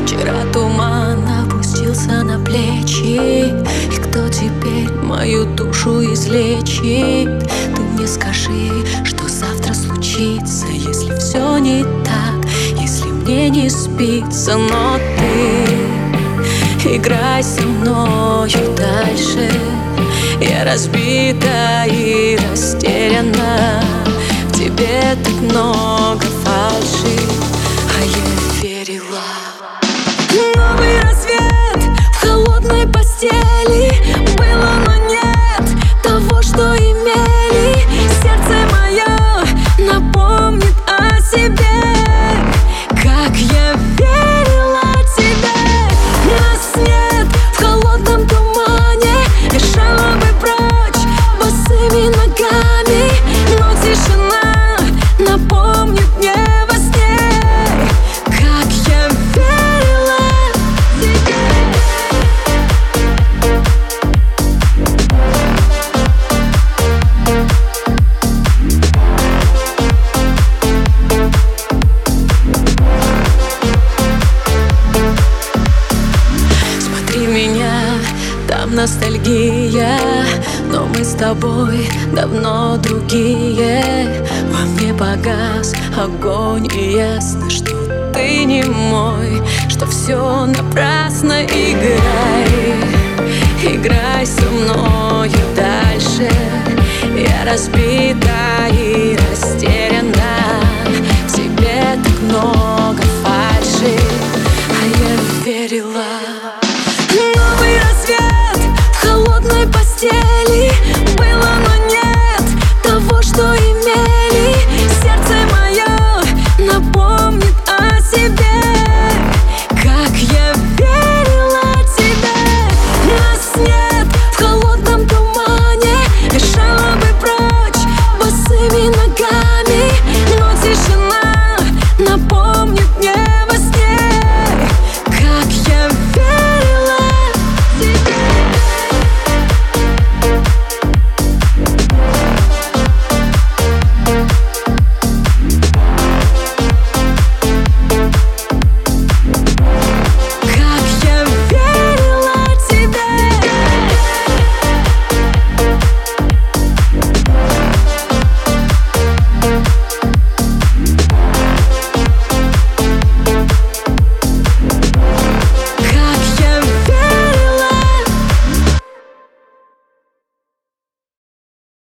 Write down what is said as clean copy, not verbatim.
Вчера туман опустился на плечи, и кто теперь мою душу излечит? Ты мне скажи, что завтра случится, если все не так, если мне не спится. Но ты играй со мною дальше. Я разбита и растеряна, в тебе так много фальши, а я верила. Новый рассвет в холодной постели. Было, но нет того, что имели. Сердце мое напомнит о себе, как я верила тебе. Нас нет в холодном тумане, бежала бы прочь босыми ногами, но тишина напомнит мне во сне, как я верила тебе. Смотри меня, там ностальгия, но мы с тобой давно другие. Во мне погас огонь, и ясно, что ты не мой, что все напрасно. Играй со мною дальше. Я разбита и растеряна, в тебе так много